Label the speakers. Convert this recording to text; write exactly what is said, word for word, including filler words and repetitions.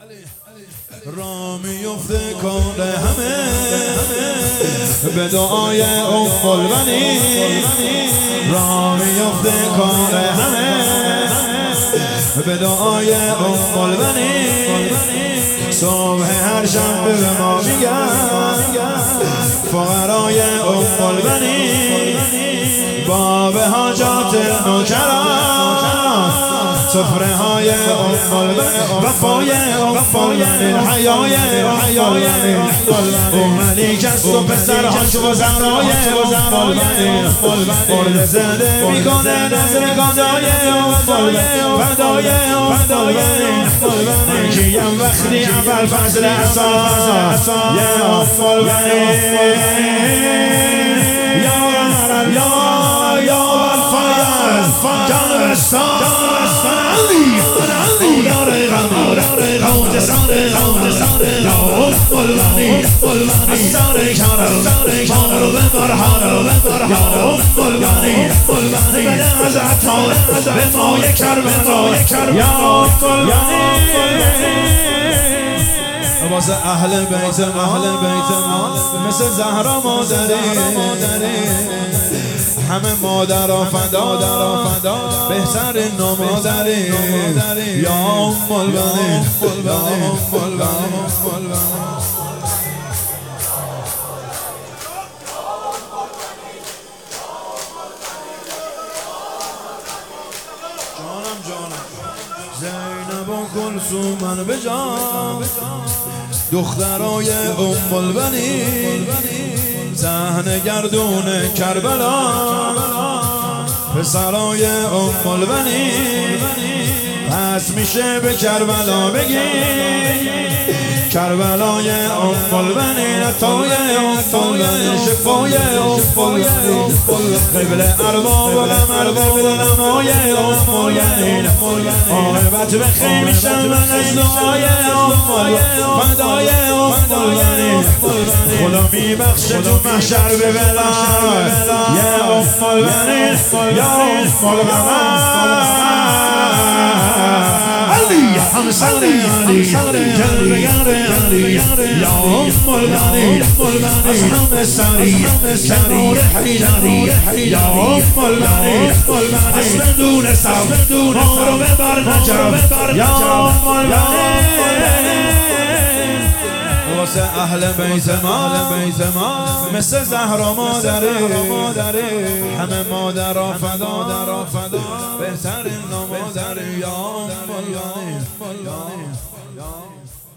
Speaker 1: را میفته کار همه به دعای ام البنین، را میفته کار همه به دعای ام البنین. صبح هر شنبه به ما میگن فقرای ام البنین، باب حاجات نوکران سفره های ام البنین، وفای ام البنین، حیای ام البنین، او ملیک است و پسرهاش و زهرای ام البنین، مرد زنده میکنه نظر گدای ام البنین، فدای ام البنین، کیم وقتی اول فصل اساس یا ام البنین، یا یا یا الفیض جانستان واسه اهل بیت اهل بیت ما مثل زهرا مادری، همه مادر فدا در فدا بهترین نامادری، یا ام البنین، یا ام البنین. جانم جانم زینب و کلثوم من بجام، دخترای ام البنین، صحن گردون کربلا، پسرای ام البنین. پس میشه به کربلا بگی کربلای ام البنین، عطای ام البنین، شفای ام البنین، قبل ارباب و قمر و نمای ام البنین، عاقبت بخیر میشم من از دعای ام البنین، فدای ام البنین، خدا میبخشه تو محشر به بلا، یا ام البنین، یا ام البنین. همسر علی جلوگر علی، یا ام البنین، از همه سری کنار حیدری، یا ام البنین، از بدون سب ما رو ببر نجف، یا ام البنین. واسه اهل بیت ما مثل زهرا مادری، همه مادر فدا بهترین نامادری، یا ام البنین.